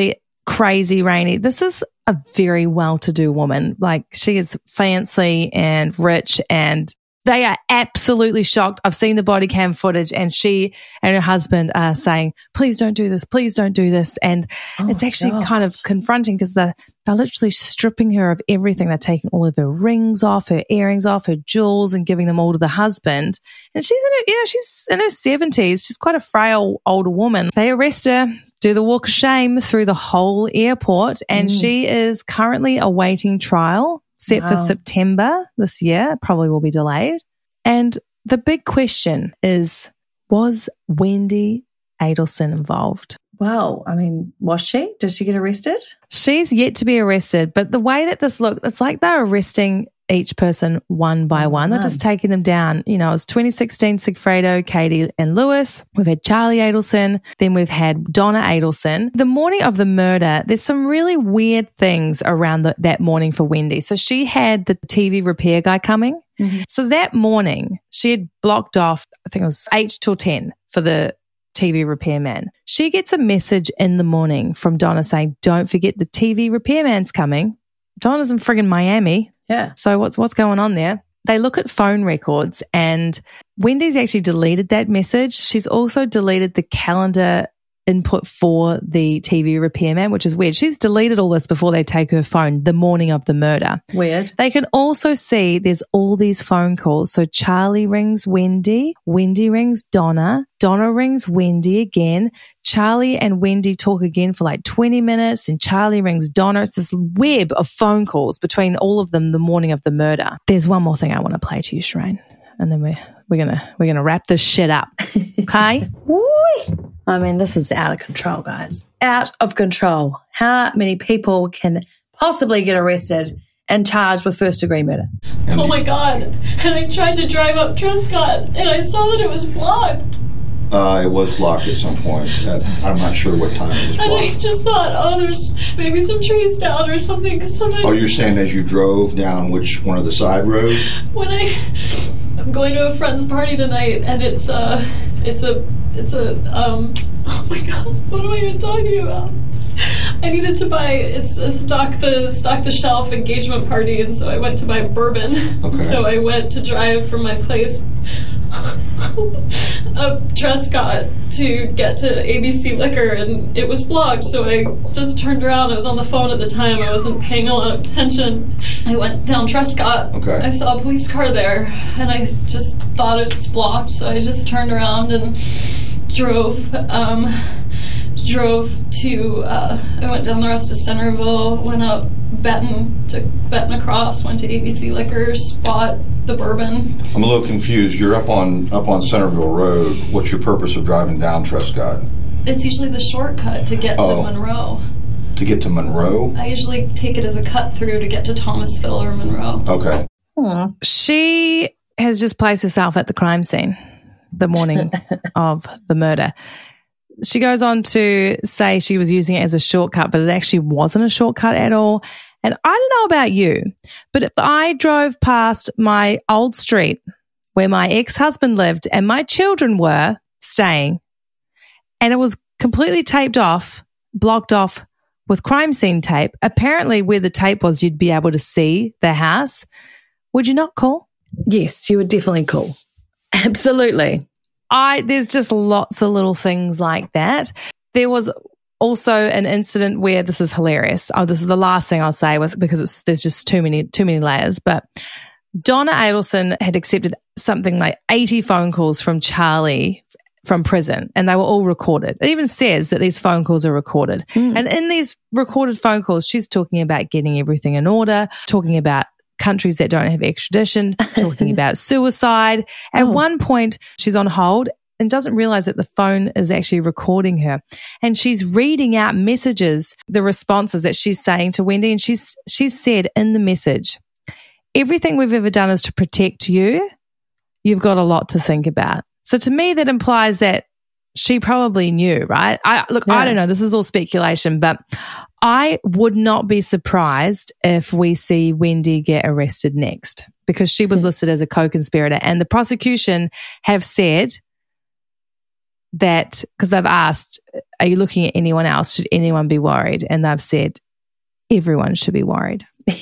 crazy, Rainey. This is a very well-to-do woman. Like, she is fancy and rich, and they are absolutely shocked. I've seen the body cam footage, and she and her husband are saying, please don't do this, please don't do this. And it's actually kind of confronting, because they're literally stripping her of everything. They're taking all of her rings off, her earrings off, her jewels, and giving them all to the husband. And she's in her 70s. She's quite a frail older woman. They arrest her, do the walk of shame through the whole airport, and she is currently awaiting trial, set for September this year. Probably will be delayed. And the big question is, was Wendy Adelson involved? Well, I mean, was she? Did she get arrested? She's yet to be arrested, but the way that this looked, it's like they're arresting each person one by one. They're just taking them down. You know, it was 2016, Sigfredo, Katie and Lewis. We've had Charlie Adelson. Then we've had Donna Adelson. The morning of the murder, there's some really weird things around that morning for Wendy. So she had the TV repair guy coming. So that morning, she had blocked off, I think it was 8 till 10 for the TV repairman. She gets a message in the morning from Donna saying, don't forget the TV repairman's coming. Donna's in friggin' Miami. Yeah. So what's going on there? They look at phone records, and Wendy's actually deleted that message. She's also deleted the calendar input for the TV repairman, which is weird. She's deleted all this before they take her phone the morning of the murder. Weird. They can also see there's all these phone calls. So Charlie rings Wendy, Wendy rings Donna, Donna rings Wendy again, Charlie and Wendy talk again for like 20 minutes, and Charlie rings Donna. It's this web of phone calls between all of them the morning of the murder. There's one more thing I want to play to you, Shereen, and then we're gonna wrap this shit up. Okay? I mean, this is out of control, guys. Out of control. How many people can possibly get arrested and charged with first-degree murder? Oh, my God. And I tried to drive up Trescott, and I saw that it was blocked. It was blocked at some point. I'm not sure what time it was blocked. And I just thought, there's maybe some trees down or something. Cause sometimes you're saying as you drove down which one of the side roads? When I'm going to a friend's party tonight, and it's a oh my God, what am I even talking about? I needed to buy, it's a stock the shelf engagement party, and so I went to buy bourbon. Okay. So I went to drive from my place up Trescott to get to ABC Liquor, and it was blocked, so I just turned around. I was on the phone at the time. I wasn't paying a lot of attention. I went down Trescott. Okay. I saw a police car there, and I just thought it was blocked, so I just turned around and drove to, I went down the rest of Centerville, went up Benton across, went to ABC Liquors, bought the bourbon. I'm a little confused. You're up on Centerville Road. What's your purpose of driving down Trescott? It's usually the shortcut to get to Monroe. To get to Monroe? I usually take it as a cut through to get to Thomasville or Monroe. Okay. She has just placed herself at the crime scene the morning of the murder. She goes on to say she was using it as a shortcut, but it actually wasn't a shortcut at all. And I don't know about you, but if I drove past my old street where my ex-husband lived and my children were staying, and it was completely taped off, blocked off with crime scene tape, apparently where the tape was, you'd be able to see the house. Would you not call? Yes, you would definitely call. Absolutely. There's just lots of little things like that. There was also an incident where, this is hilarious. This is the last thing I'll say because there's just too many layers. But Donna Adelson had accepted something like 80 phone calls from Charlie from prison, and they were all recorded. It even says that these phone calls are recorded. And in these recorded phone calls, she's talking about getting everything in order, talking about countries that don't have extradition, talking about suicide. At one point, she's on hold and doesn't realize that the phone is actually recording her. And she's reading out messages, the responses that she's saying to Wendy. And she's said in the message, everything we've ever done is to protect you. You've got a lot to think about. So to me, that implies that she probably knew, right? I don't know. This is all speculation, but I would not be surprised if we see Wendy get arrested next, because she was listed as a co-conspirator. And the prosecution have said that, because they've asked, are you looking at anyone else? Should anyone be worried? And they've said, everyone should be worried.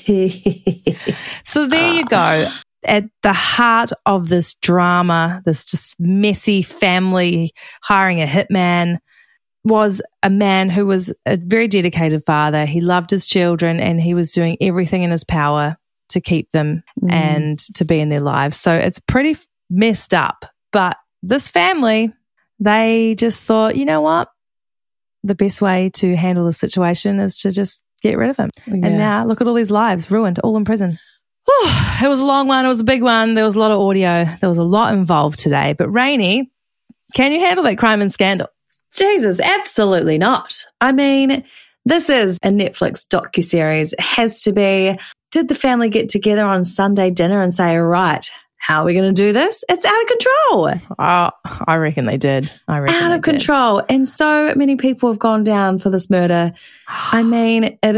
So there you go. At the heart of this drama, this just messy family hiring a hitman, was a man who was a very dedicated father. He loved his children and he was doing everything in his power to keep them and to be in their lives. So it's pretty messed up. But this family, they just thought, you know what? The best way to handle the situation is to just get rid of him. Yeah. And now look at all these lives ruined, all in prison. Whew, it was a long one. It was a big one. There was a lot of audio. There was a lot involved today. But Rainey, can you handle that crime and scandal? Jesus, absolutely not. I mean, this is a Netflix docuseries. It has to be. Did the family get together on Sunday dinner and say, all right, how are we going to do this? It's out of control. Oh, I reckon they did. Out of control. And so many people have gone down for this murder. I mean, they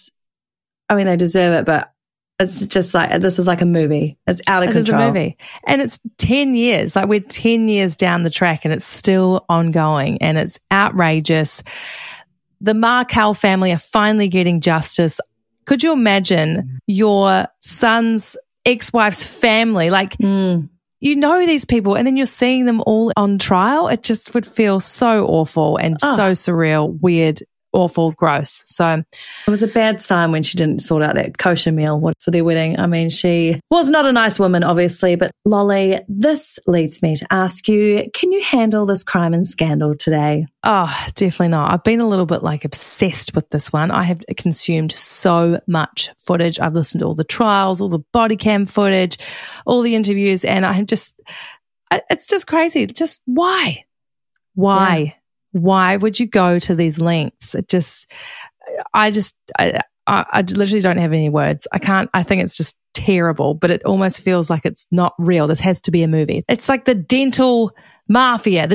deserve it, but it's just like, this is like a movie. It's out of control. It is a movie. And it's 10 years. Like we're 10 years down the track and it's still ongoing and it's outrageous. The Markel family are finally getting justice. Could you imagine your son's ex-wife's family? Like, you know these people and then you're seeing them all on trial. It just would feel so awful and so surreal, weird, awful, gross. So it was a bad sign when she didn't sort out that kosher meal for their wedding. I mean, she was not a nice woman, obviously, but Lolly, this leads me to ask you, can you handle this crime and scandal today? Oh, definitely not. I've been a little bit obsessed with this one. I have consumed so much footage. I've listened to all the trials, all the body cam footage, all the interviews, and it's just crazy. Just why? Why? Yeah. Why would you go to these lengths? I literally don't have any words. I think it's just terrible, but it almost feels like it's not real. This has to be a movie. It's like the dental mafia.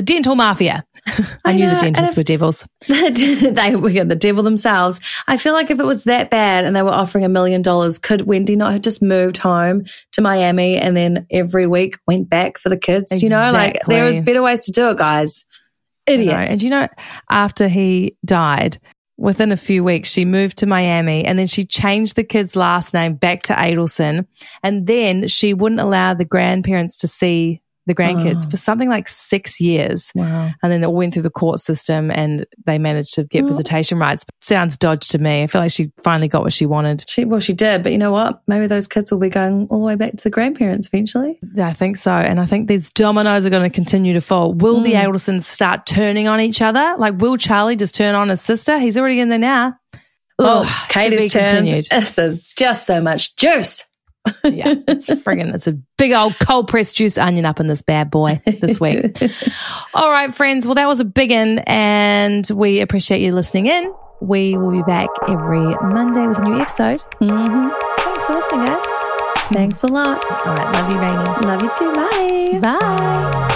I knew the dentists were devils. They were the devil themselves. I feel like if it was that bad and they were offering $1 million, could Wendy not have just moved home to Miami and then every week went back for the kids? Exactly. You know, like there was better ways to do it, guys. Idiots. And you know, after he died, within a few weeks, she moved to Miami and then she changed the kid's last name back to Adelson. And then she wouldn't allow the grandparents to see the grandkids for something like 6 years. Wow. And then it went through the court system and they managed to get visitation rights. Sounds dodgy to me. I feel like she finally got what she wanted. She did. But you know what? Maybe those kids will be going all the way back to the grandparents eventually. Yeah, I think so. And I think these dominoes are going to continue to fall. Will the Adelsons start turning on each other? Like, will Charlie just turn on his sister? He's already in there now. Oh, Katie's turned. This is just so much juice. Yeah, it's a big old cold pressed juice onion up in this bad boy this week. All right, friends. Well, that was a big one and we appreciate you listening in. We will be back every Monday with a new episode. Thanks for listening, guys. Thanks a lot. All right, love you, Rainey. Love you too. Bye. Bye.